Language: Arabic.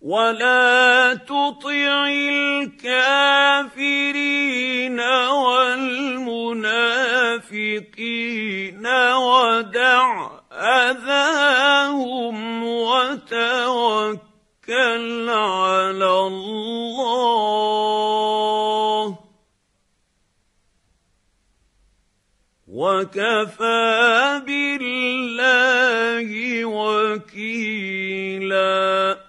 ولا تطع الكافرين والمنافقين ودع أذاهم وتوكل على الله وكفى بالله وكيلا.